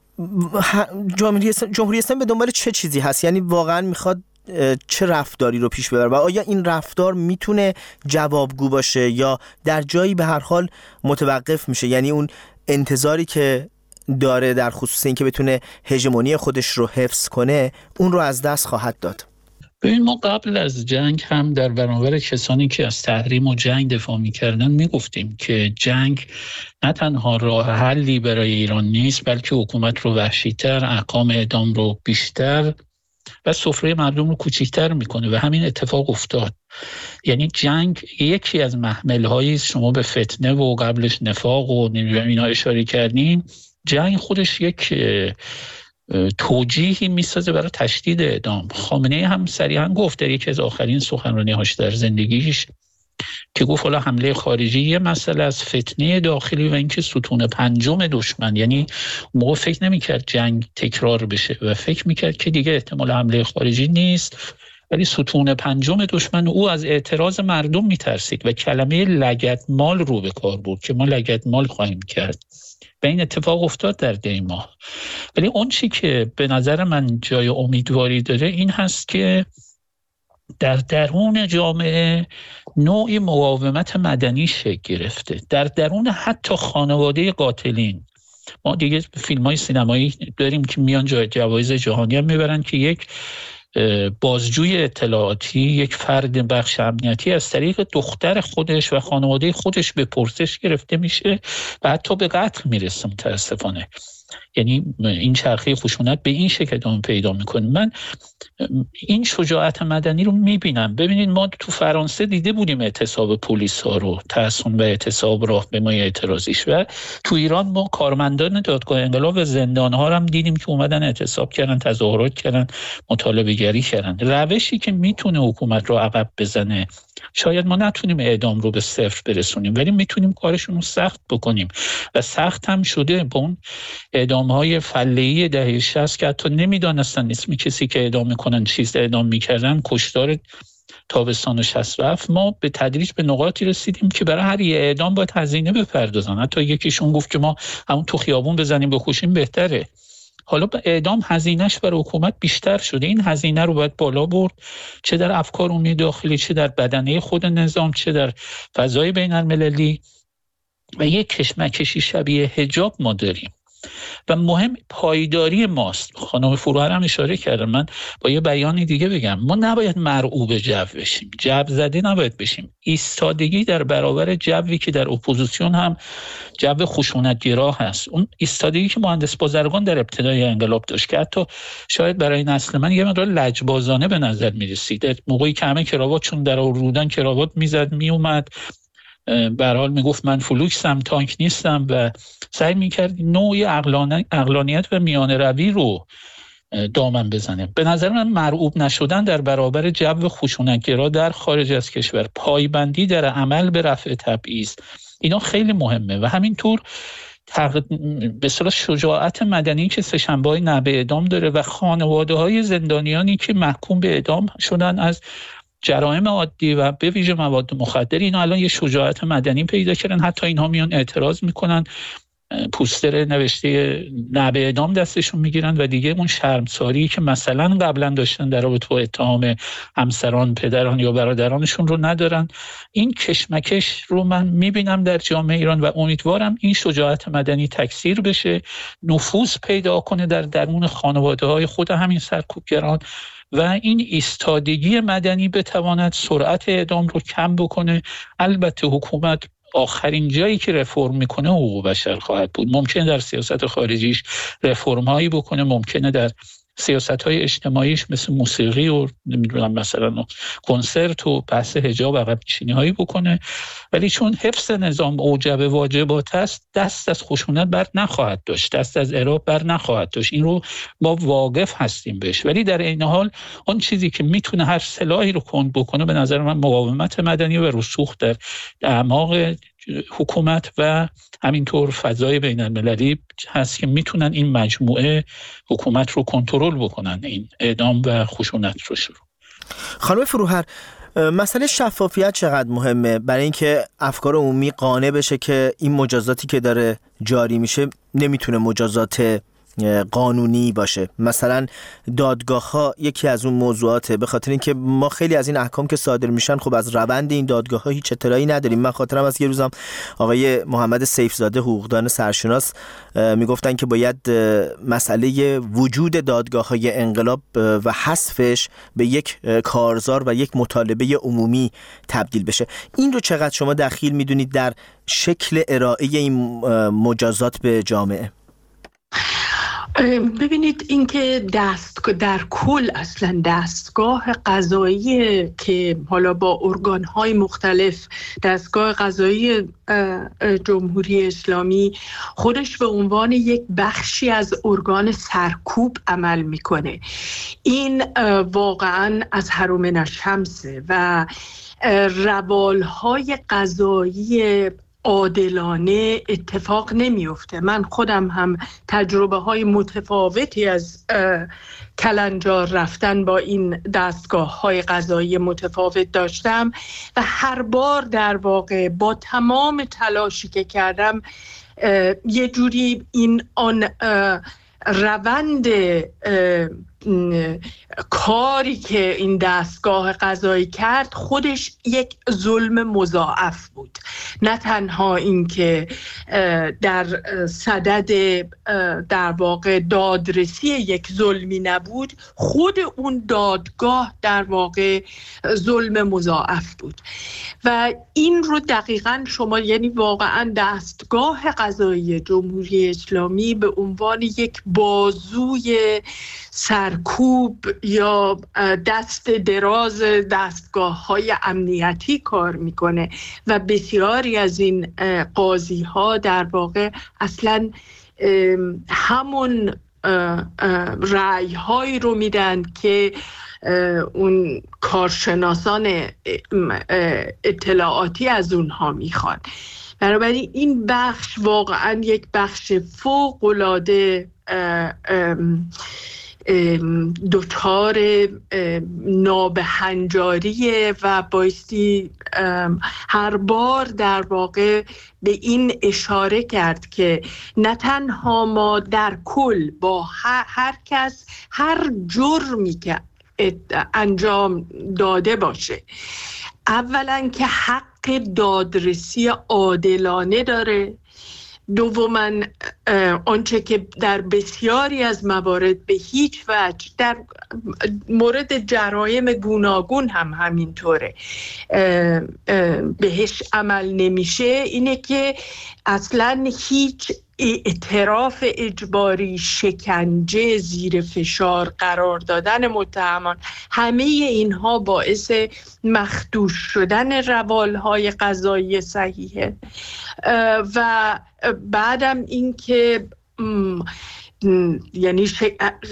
جمهوری اسلامی به دنبال چه چیزی هست؟ یعنی واقعا میخواد چه رفتاری رو پیش ببره و آیا این رفتار میتونه جوابگو باشه یا در جایی به هر حال متوقف میشه؟ یعنی اون انتظاری که داره در خصوص این که بتونه هژمونی خودش رو حفظ کنه اون رو از دست خواهد داد؟ ببین، ما قبل از جنگ هم در برابر کسانی که از تحریم و جنگ دفاع می‌کردن میگفتیم که جنگ نه تنها راه حلی برای ایران نیست، بلکه حکومت رو وحشی‌تر، احکام اعدام رو بیشتر و سفره مردم رو کوچیک‌تر میکنه و همین اتفاق افتاد. یعنی جنگ یکی از محمل‌هایی شما به فتنه و قبلش نفاق و نمی‌دونم اینا اشاره کردین، جنگ خودش یک توجیهی میسازه برای تشدید اعدام. خامنه‌ای هم صریحاً گفت در یکی از آخرین سخنرانی‌هاش در زندگیش که گفت حالا حمله خارجی یه مسئله از فتنه داخلی و اینکه ستون پنجم دشمن، یعنی موقع فکر نمی‌کرد جنگ تکرار بشه و فکر می‌کرد که دیگه احتمال حمله خارجی نیست، ولی ستون پنجم دشمن او از اعتراض مردم می‌ترسید و کلمه لگدمال رو به کار برد که ما لگدمال خواهیم کرد و این اتفاق افتاد در دی ماه. ولی اون چی که به نظر من جای امیدواری داره این هست که در درون جامعه نوعی مقاومت مدنی شکل گرفته، در درون حتی خانواده قاتلین. ما دیگه فیلم‌های سینمایی داریم که میان جای جوایز جهانی هم میبرن که یک بازجوی اطلاعاتی، یک فرد بخش امنیتی از طریق دختر خودش و خانواده خودش به پرسش گرفته میشه و حتی به قتل میرسه متاسفانه. یعنی این چرخه خشونت به این شکل ادامه پیدا میکنه. من این شجاعت مدنی رو میبینم. ببینید ما تو فرانسه دیده بودیم اعتصاب پلیس ها رو، تحصن و اعتصاب راهپیمایی اعتراضیش، و تو ایران ما کارمندان دادگاه انقلاب و زندان ها رو هم دیدیم که اومدن اعتصاب کردن، تظاهرات کردن، مطالبه گری کردن. روشی که میتونه حکومت رو عقب بزنه، شاید ما نتونیم اعدام رو به صفر برسونیم ولی میتونیم کارشون رو سخت بکنیم و سخت هم شده. با اون اعدام‌های فله‌ای دهه شصت که حتی نمیدانستن اسم کسی که اعدام میکنن چیز اعدام میکردن، کشتار تابستان شصت و هفت، ما به تدریج به نقاطی رسیدیم که برای هر یه اعدام باید هزینه بپردازن. حتی یکیشون گفت که ما همون تو خیابون بزنیم بکشیم بهتره. حالا به اعدام هزینهش برای حکومت بیشتر شده. این هزینه رو باید بالا برد، چه در افکار عمومی داخلی، چه در بدنه خود نظام، چه در فضای بین المللی. و یک کشمکشی شبیه حجاب ما داریم و مهم پایداری ماست. خانم فروهر هم اشاره کرده، من با یه بیانی دیگه بگم، ما نباید مرعوب جو بشیم، جو زده نباید بشیم. ایستادگی در برابر جوی که در اپوزیسیون هم جو خشونت‌گرا هست، اون ایستادگی که مهندس بازرگان در ابتدای انقلاب داشت که حتی شاید برای نسل من یه مقدار لجبازانه به نظر می‌رسید، موقعی که همه کراوات چون در رودن کراوات میزد میومد، به هر حال میگفت من فلوکسم، تانک نیستم و سعی میکرد نوعی عقلانیت و میانه روی رو دامن بزنه. به نظر من مرعوب نشدن در برابر جو خشونت‌گرا در خارج از کشور، پایبندی در عمل به رفع تبعیض، اینا خیلی مهمه. و همینطور به اصطلاح شجاعت مدنی که سه‌شنبه‌های نعب اعدام داره و خانواده‌های زندانیانی که محکوم به اعدام شدن از جرایم عادی و به ویژه مواد مخدر، اینا الان یه شجاعت مدنی پیدا کردن. حتی اینها میان اعتراض میکنن، پوستر نوشته نعب اعدام دستشون میگیرن و دیگه اون شرمساری که مثلا قبلا داشتن در رابطه با اتهام همسران، پدران یا برادرانشون رو ندارن. این کشمکش رو من میبینم در جامعه ایران و امیدوارم این شجاعت مدنی تکثیر بشه، نفوذ پیدا کنه در درون خانواده‌های خود همین سرکوبگران و این ایستادگی مدنی بتواند سرعت اعدام رو کم بکنه. البته حکومت آخرین جایی که رفرم میکنه حقوق بشر خواهد بود. ممکنه در سیاست خارجیش رفرم هایی بکنه، ممکنه در سیاست‌های اجتماعیش مثل موسیقی و نمیدونم مثلا کنسرت و بحث حجاب عقب نشینی‌هایی بکنه، ولی چون حفظ نظام اوجب واجبات است، دست از خشونت بر نخواهد داشت، دست از اعراب بر نخواهد داشت. این رو ما واقف هستیم بهش. ولی در این حال اون چیزی که میتونه هر سلاحی رو کند بکنه به نظر من مقاومت مدنی و رسوخ در اعماق حکومت و همینطور فضای بین المللی هست که میتونن این مجموعه حکومت رو کنترل بکنن، این اعدام و خشونت رو شروع. خانم فروهر، مسئله شفافیت چقدر مهمه برای اینکه افکار عمومی قانع بشه که این مجازاتی که داره جاری میشه نمیتونه مجازات قانونی باشه؟ مثلا دادگاه ها یکی از اون موضوعاته، به خاطر اینکه ما خیلی از این احکام که صادر میشن خب از روند این دادگاه ها هیچ اطلاعی نداریم. من خاطرم از یه روزم آقای محمد سیفزاده حقوقدان سرشناس میگفتن که باید مسئله وجود دادگاه های انقلاب و حذفش به یک کارزار و یک مطالبه عمومی تبدیل بشه. این رو چقدر شما دخیل میدونید در شکل ارائه این مجازات به جامعه؟ ببینید اینکه دست در کل اصلا دستگاه قضایی که حالا با ارگان‌های مختلف، دستگاه قضایی جمهوری اسلامی خودش به عنوان یک بخشی از ارگان سرکوب عمل میکنه، این واقعا از حرم نشمسه و روالهای قضایی عادلانه اتفاق نمیفته. من خودم هم تجربه های متفاوتی از کلنجار رفتن با این دستگاه های قضایی متفاوت داشتم و هر بار در واقع با تمام تلاشی که کردم یه جوری این آن روند کاری که این دستگاه قضایی کرد خودش یک ظلم مضاعف بود. نه تنها این که در صدد در واقع دادرسی یک ظلمی نبود، خود اون دادگاه در واقع ظلم مضاعف بود و این رو دقیقاً شما یعنی واقعاً دستگاه قضایی جمهوری اسلامی به عنوان یک بازوی سرکوب یا دست دراز دستگاه های امنیتی کار میکنه و بسیاری از این قاضی ها در واقع اصلا همون رأی هایی رو میدن که اون کارشناسان اطلاعاتی از اونها میخوان. بنابراین این بخش واقعا یک بخش فوق‌العاده دوچار نابهنجاریه و بایستی هر بار در واقع به این اشاره کرد که نه تنها ما در کل با هر کس هر جرمی که انجام داده باشه، اولا که حق دادرسی عادلانه داره، دوماً آنچه که در بسیاری از موارد به هیچ وجه در مورد جرایم گوناگون هم همینطوره بهش عمل نمیشه، اینه که اصلاً هیچ اعتراف اجباری، شکنجه، زیر فشار قرار دادن متهمان، همه اینها باعث مخدوش شدن روالهای قضایی صحیحه. و بعدم این که یعنی ش...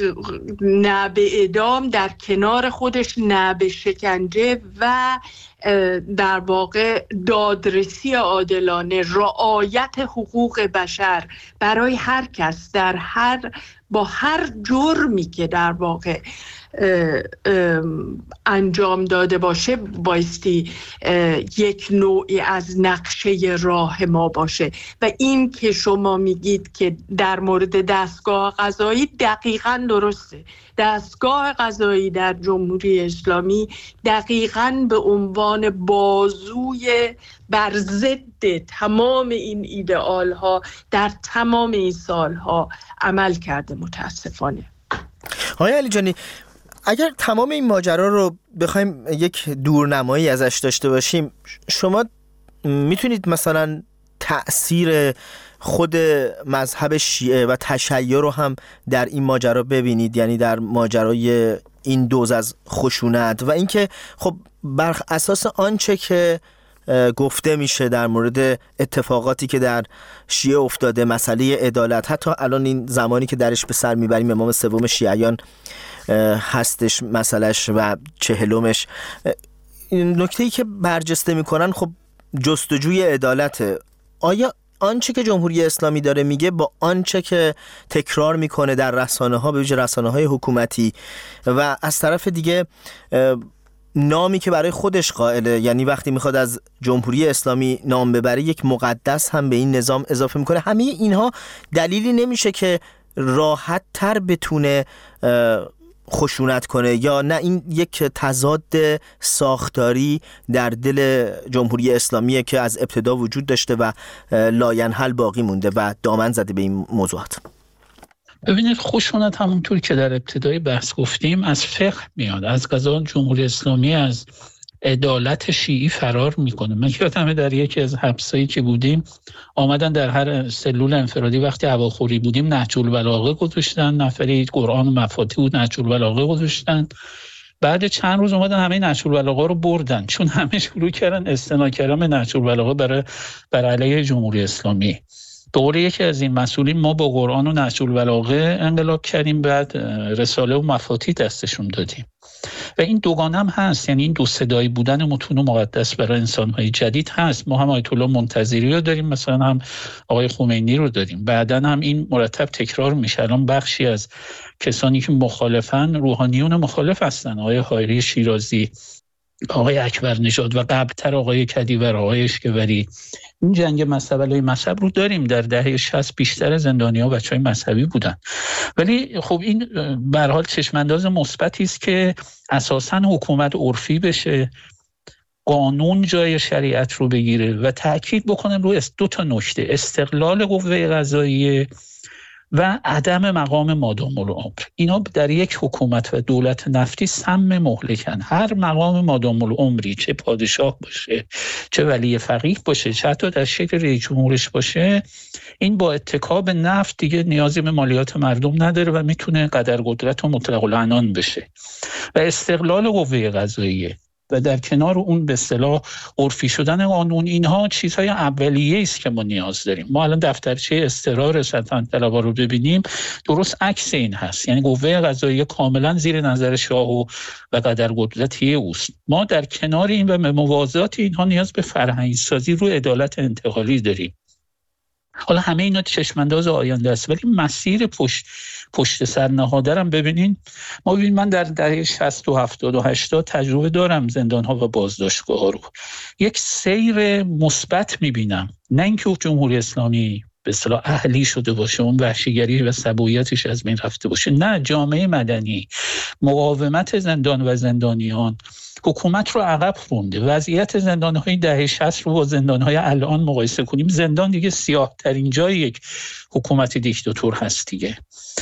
نه به اعدام در کنار خودش نه به شکنجه و در واقع دادرسی عادلانه، رعایت حقوق بشر برای هر کس در هر با هر جرمی که در واقع اه اه انجام داده باشه بایستی یک نوعی از نقشه راه ما باشه. و این که شما میگید که در مورد دستگاه قضایی دقیقاً درسته. دستگاه قضایی در جمهوری اسلامی دقیقاً به عنوان بازوی بر ضد تمام این ایدئال ها در تمام این سالها عمل کرده متاسفانه. آقای علیجانی، اگر تمام این ماجرا رو بخوایم یک دورنمایی ازش داشته باشیم، شما میتونید مثلا تأثیر خود مذهب شیعه و تشیع رو هم در این ماجرا ببینید، یعنی در ماجرای این دوز از خشونت و اینکه خب بر اساس آنچه که گفته میشه در مورد اتفاقاتی که در شیعه افتاده، مسئله عدالت، حتی الان این زمانی که درش به سر میبریم امام سوم شیعیان هستش مسئلهش و چهلمش، نکته‌ای که برجسته میکنن خب جستجوی عدالته. آیا آنچه که جمهوری اسلامی داره میگه با آنچه که تکرار میکنه در رسانه ها، به ویژه رسانه های حکومتی، و از طرف دیگه نامی که برای خودش قائله، یعنی وقتی میخواد از جمهوری اسلامی نام ببره یک مقدس هم به این نظام اضافه میکنه، همه اینها دلیلی نمیشه که راحت تر بتونه خشونت کنه؟ یا نه این یک تضاد ساختاری در دل جمهوری اسلامیه که از ابتدا وجود داشته و لاینحل باقی مونده و دامن زده به این موضوعات؟ ببینید، خشونت همونطور که در ابتدای بحث گفتیم از فقه میاد. از قضا جمهوری اسلامی از عدالت شیعی فرار میکنه. من یادمه در یکی از حبسایی که بودیم آمدن در هر سلول انفرادی وقتی هواخوری بودیم نهج البلاغه گذاشتن، نفری قرآن و مفاتیح بود نهج البلاغه گذاشتن. بعد چند روز اومدن همه نهج البلاغه رو بردن، چون همه شروع کردن استناد کردن نهج البلاغه برای بر علیه جمهوری اسلامی. دوره یکی از این مسئولین ما با قرآن و نهج البلاغه انقلاب کردیم، بعد رساله و مفاتیح دستشون دادیم. و این دوگانه هم هست، یعنی این دو صدایی بودن متون و مقدس برای انسان‌های جدید هست. ما هم آیت الله منتظری رو داریم، مثلا هم آقای خمینی رو داریم، بعداً هم این مرتب تکرار میشه. الان بخشی از کسانی که مخالفن روحانیون مخالف هستن، آقای حایری شیرازی آقای اکبر نژاد و قبلتر آقای کدیور، آقای اشکوری، این جنگ مذهب مذهب رو داریم. در دهه شصت بیشتر زندانی‌ها بچهای مذهبی بودن، ولی خب این به هر حال چشم‌انداز مثبتی است که اساساً حکومت عرفی بشه، قانون جای شریعت رو بگیره و تأکید بکنن روی دو تا نکته: استقلال قوه قضاییه و عدم مقام مادام العمر. اینا در یک حکومت و دولت نفتی سم مهلکن. هر مقام مادام العمری، چه پادشاه باشه، چه ولی فقیه باشه، چه حتی در شکل رئیس جمهورش باشه، این با اتکا به نفت دیگه نیازی به مالیات مردم نداره و میتونه قدرقدرت و مطلق العنان بشه. و استقلال قوه قضاییه و در کنار اون به اصطلاح عرفی شدن قانون، اینها چیزهای اولیه است که ما نیاز داریم. ما الان دفترچه اضطرار سلطنت طلبا رو ببینیم، درست عکس این هست. یعنی قوه قضاییه کاملا زیر نظر شاه و و قدرقدرتی اوست. ما در کنار این و به موازات اینها نیاز به فرهنگ سازی رو عدالت انتقالی داریم. حالا همه اینا چشمانداز آینده است، ولی مسیر پشت پشت سر نهاده رو ببینین. ما ببین، من در دهه شصت و هفتاد و هشتاد تجربه دارم زندان‌ها و بازداشتگاه‌ها رو. یک سیر مثبت می‌بینم، نه اینکه جمهوری اسلامی به اصطلاح اهلی شده باشه، اون وحشیگری و سبویتش از بین رفته باشه. نه، جامعه مدنی، مقاومت زندان و زندانیان حکومت رو عقب رونده. وضعیت زندان‌های دهه شصت رو با زندان‌های الان مقایسه کنیم، زندان دیگه سیاه‌ترین جای یک حکومت دیکتاتور هست دیگه.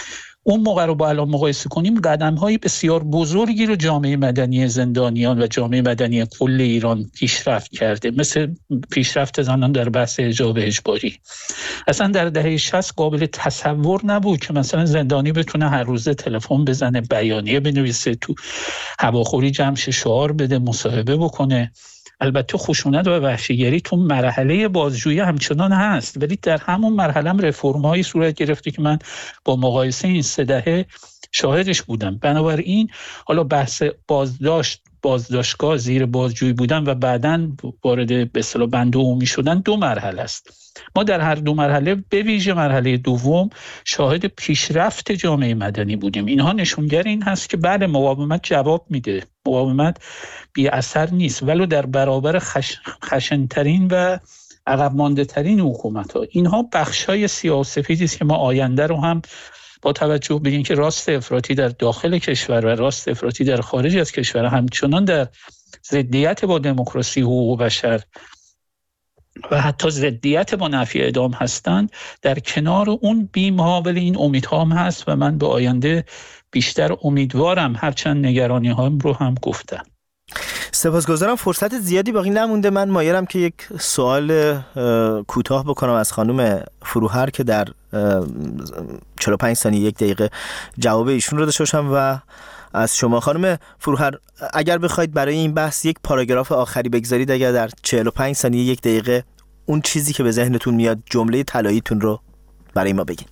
اون موقع رو با الان مقایسه کنیم، قدم‌های بسیار بزرگی رو جامعه مدنی زندانیان و جامعه مدنی کل ایران پیشرفت کرده، مثل پیشرفت زنان در بحث حجاب اجباری. اصلا در دهه شصت قابل تصور نبود که مثلا زندانی بتونه هر روزه تلفن بزنه، بیانیه بنویسه، تو هواخوری جمع شه، شعار بده، مصاحبه بکنه. البته خشونت و وحشیگری تو مرحله بازجویی همچنان هست، ولی در همون مرحله هم رفرم‌هایی صورت گرفته که من با مقایسه این سه دهه شاهدش بودم. بنابراین حالا بحث بازداشت، بازداشتگاه، زیر بازجویی بودن و بعداً وارد به اصطلاح بند عمومی شدن دو مرحله است. ما در هر دو مرحله، به ویژه مرحله دوم، شاهد پیشرفت جامعه مدنی بودیم. اینها نشونگر این هست که بعد مقاومت جواب میده، مقاومت بی اثر نیست، ولو در برابر خش... خشنترین و عقب مانده ترین حکومت ها. اینها بخشای سیاه‌وسفیدی است که ما آینده رو هم با توجه به اینکه راست افراطی در داخل کشور و راست افراطی در خارج از کشور همچنان در ضدیت با دموکراسی، حقوق بشر و حتی ضدیت با نفی اعدام هستند، در کنار اون بیم‌ها ولی این امیدها هم هست و من به آینده بیشتر امیدوارم، هرچند نگرانی هام رو هم گفتم. سپاسگزارم. فرصت زیادی باقی نمونده. من مایلم که یک سوال کوتاه بکنم از خانم فروهر که در چهل و پنج ثانیه یک دقیقه جواب ایشون رو داشته باشم و از شما خانم فروهر اگر بخواید برای این بحث یک پاراگراف آخری بگذارید، اگر در چهل و پنج ثانیه یک دقیقه اون چیزی که به ذهنتون میاد، جمله طلاییتون رو برای ما بگین.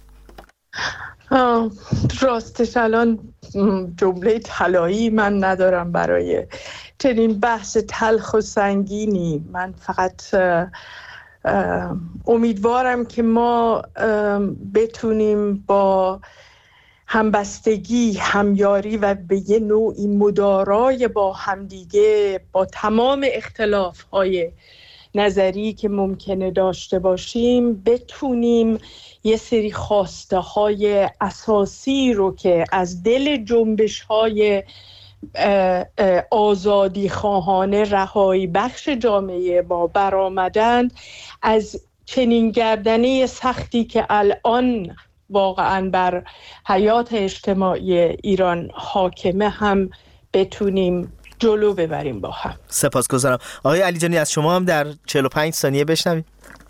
راستش الان جمله طلایی من ندارم برای چنین بحث تلخ و سنگینی. من فقط امیدوارم که ما بتونیم با همبستگی، همیاری و به یه نوعی مدارای با همدیگه، با تمام اختلاف‌های نظری که ممکنه داشته باشیم، بتونیم یه سری خواسته های اساسی رو که از دل جنبش های آزادی خواهانه، رهایی بخش جامعه ما برآمدن، از چنین گردنه سختی که الان واقعا بر حیات اجتماعی ایران حاکمه هم بتونیم جلو ببریم با هم. سپاسگزارم. آقای علیجانی از شما هم در چهل و پنج ثانیه بشنویم.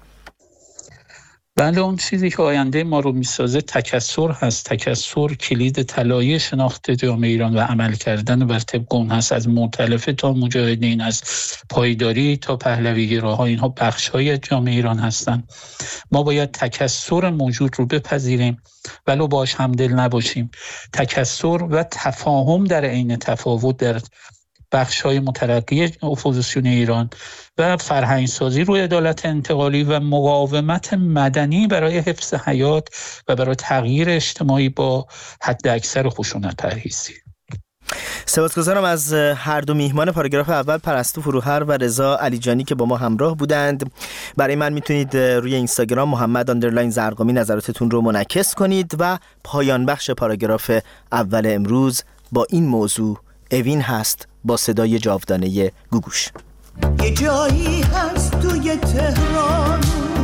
بله، اون چیزی که آینده ما رو میسازه تکثر هست. تکثر کلید طلایی شناخت جامعه ایران و عمل کردن بر طبق اون هست، از مؤتلفه تا مجاهدین، از پایداری تا پهلوی‌گراها، اینها بخش‌های جامعه ایران هستن. ما باید تکثر موجود رو بپذیریم ولو باش همدل نباشیم. تکثر و تفاهم در عین تفاوت در بخش‌های مترقی اپوزیسیون ایران و فرهنگسازی روی عدالت انتقالی و مقاومت مدنی برای حفظ حیات و برای تغییر اجتماعی با حد اکثر خشونت پرهیزی. سپاسگزارم از هر دو میهمان پاراگراف اول، پرستو فروهر و رضا علیجانی که با ما همراه بودند. برای من میتونید روی اینستاگرام محمد اندرلاین زرقامی نظراتتون رو منعکس کنید و پایان بخش پاراگراف اول امروز با این موضوع اوین هست با صدای جاودانه گوگوش. یه جایی هست توی تهران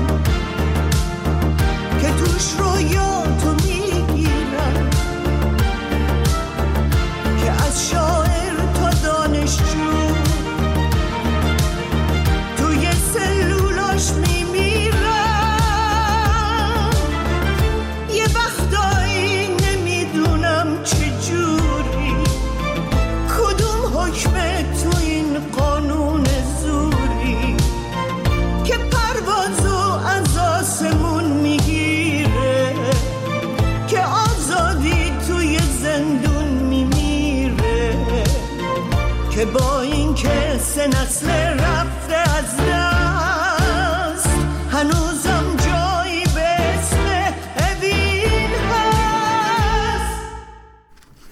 که توش رویاتو میگیرن، که از شاعر تا دانشجو توی سلولاش میمیرن. یه وقتایی نمیدونم چجوری کدوم حکمه تو این قانون زوری که پروازو از آسمون میگیره، که آزادی توی زندون میمیره، که با این که سه نسل رفته از دست